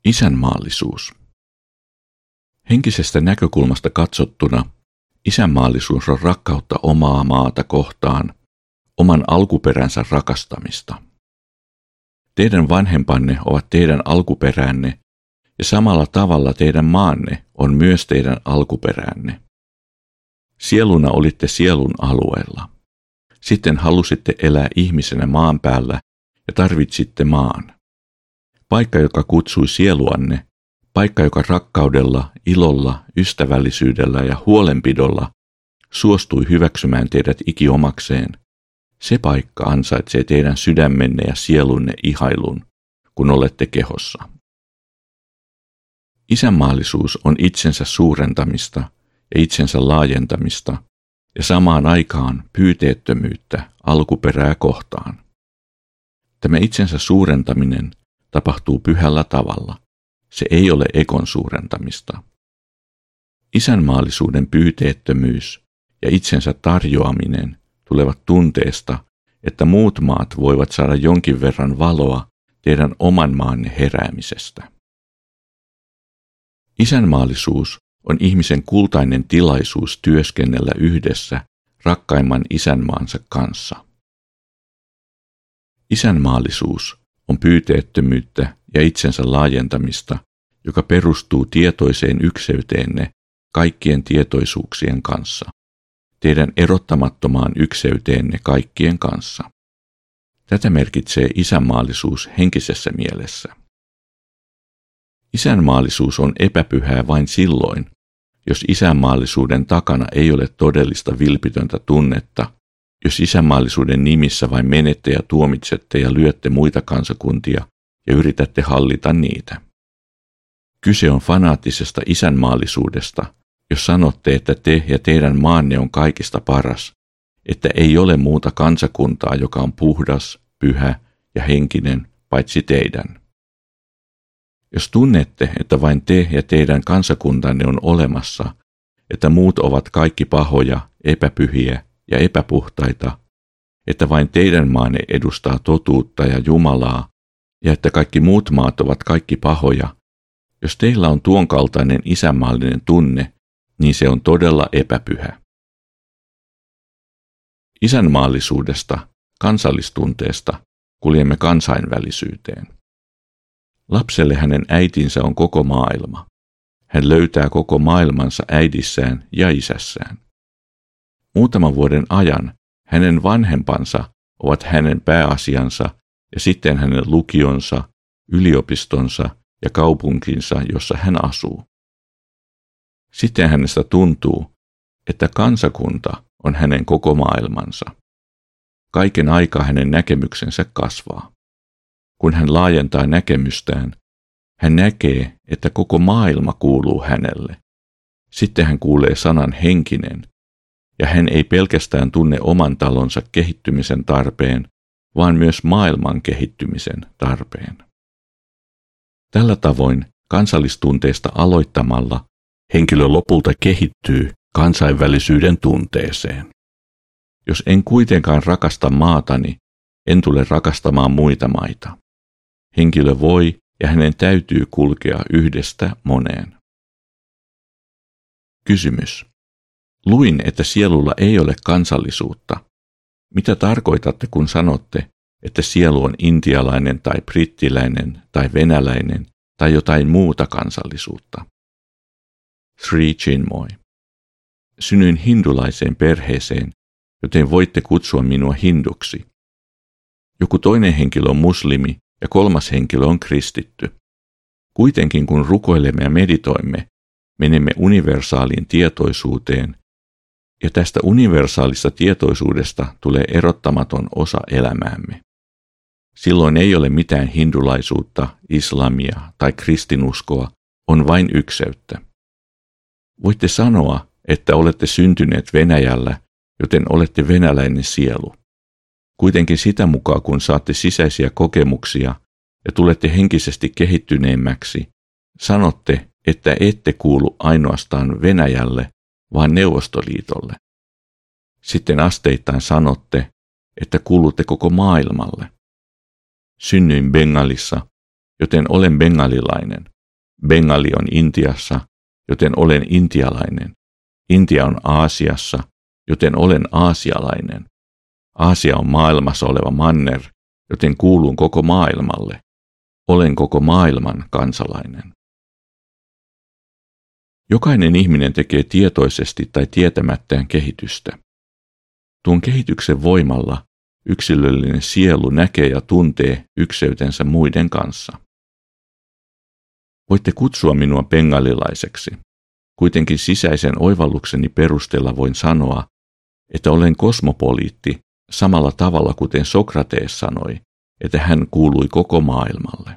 Isänmaallisuus. Henkisestä näkökulmasta katsottuna isänmaallisuus on rakkautta omaa maata kohtaan, oman alkuperänsä rakastamista. Teidän vanhempanne ovat teidän alkuperänne, ja samalla tavalla teidän maanne on myös teidän alkuperänne. Sieluna olitte sielun alueella. Sitten halusitte elää ihmisenä maan päällä ja tarvitsitte maan. Paikka, joka kutsui sieluanne, paikka, joka rakkaudella, ilolla, ystävällisyydellä ja huolenpidolla suostui hyväksymään teidät ikiomakseen, se paikka ansaitsee teidän sydämenne ja sielunne ihailun, kun olette kehossa. Isänmaallisuus on itsensä suurentamista ja itsensä laajentamista ja samaan aikaan pyyteettömyyttä alkuperää kohtaan. Tämä itsensä suurentaminen tapahtuu pyhällä tavalla. Se ei ole ekon suurentamista. Isänmaallisuuden pyyteettömyys ja itsensä tarjoaminen tulevat tunteesta, että muut maat voivat saada jonkin verran valoa teidän oman maanne heräämisestä. Isänmaallisuus on ihmisen kultainen tilaisuus työskennellä yhdessä rakkaimman isänmaansa kanssa. Isänmaallisuus on pyyteettömyyttä ja itsensä laajentamista, joka perustuu tietoiseen ykseyteenne kaikkien tietoisuuksien kanssa, teidän erottamattomaan ykseyteenne kaikkien kanssa. Tätä merkitsee isänmaallisuus henkisessä mielessä. Isänmaallisuus on epäpyhää vain silloin, jos isänmaallisuuden takana ei ole todellista vilpitöntä tunnetta, jos isänmaallisuuden nimissä vain menette ja tuomitsette ja lyötte muita kansakuntia ja yritätte hallita niitä. Kyse on fanaattisesta isänmaallisuudesta, jos sanotte, että te ja teidän maanne on kaikista paras, että ei ole muuta kansakuntaa, joka on puhdas, pyhä ja henkinen, paitsi teidän. Jos tunnette, että vain te ja teidän kansakuntanne on olemassa, että muut ovat kaikki pahoja, epäpyhiä ja epäpuhtaita, että vain teidän maanne edustaa totuutta ja Jumalaa, ja että kaikki muut maat ovat kaikki pahoja, jos teillä on tuon kaltainen isänmaallinen tunne, niin se on todella epäpyhä. Isänmaallisuudesta, kansallistunteesta, kuljemme kansainvälisyyteen. Lapselle hänen äitinsä on koko maailma. Hän löytää koko maailmansa äidissään ja isässään. Muutaman vuoden ajan hänen vanhempansa ovat hänen pääasiansa ja sitten hänen lukionsa, yliopistonsa ja kaupunkinsa, jossa hän asuu. Sitten hänestä tuntuu, että kansakunta on hänen koko maailmansa. Kaiken aikaa hänen näkemyksensä kasvaa. Kun hän laajentaa näkemystään, hän näkee, että koko maailma kuuluu hänelle. Sitten hän kuulee sanan henkinen, ja hän ei pelkästään tunne oman talonsa kehittymisen tarpeen, vaan myös maailman kehittymisen tarpeen. Tällä tavoin kansallistunteesta aloittamalla henkilö lopulta kehittyy kansainvälisyyden tunteeseen. Jos en kuitenkaan rakasta maatani, en tule rakastamaan muita maita. Henkilö voi ja hänen täytyy kulkea yhdestä moneen. Kysymys. Luin, että sielulla ei ole kansallisuutta. Mitä tarkoitatte, kun sanotte, että sielu on intialainen tai brittiläinen tai venäläinen tai jotain muuta kansallisuutta? Sri Chinmoy. Synnyin hindulaiseen perheeseen, joten voitte kutsua minua hinduksi. Joku toinen henkilö on muslimi ja kolmas henkilö on kristitty. Kuitenkin kun rukoilemme ja meditoimme, menemme universaaliin tietoisuuteen, ja tästä universaalista tietoisuudesta tulee erottamaton osa elämäämme. Silloin ei ole mitään hindulaisuutta, islamia tai kristinuskoa, on vain ykseyttä. Voitte sanoa, että olette syntyneet Venäjällä, joten olette venäläinen sielu. Kuitenkin sitä mukaan, kun saatte sisäisiä kokemuksia ja tulette henkisesti kehittyneemmäksi, sanotte, että ette kuulu ainoastaan Venäjälle, vaan Neuvostoliitolle. Sitten asteittain sanotte, että kuulutte koko maailmalle. Synnyin Bengalissa, joten olen bengalilainen. Bengali on Intiassa, joten olen intialainen. Intia on Aasiassa, joten olen aasialainen. Aasia on maailmassa oleva manner, joten kuulun koko maailmalle. Olen koko maailman kansalainen. Jokainen ihminen tekee tietoisesti tai tietämättään kehitystä. Tuon kehityksen voimalla yksilöllinen sielu näkee ja tuntee ykseytensä muiden kanssa. Voitte kutsua minua bengalilaiseksi. Kuitenkin sisäisen oivallukseni perusteella voin sanoa, että olen kosmopoliitti samalla tavalla kuten Sokrates sanoi, että hän kuului koko maailmalle.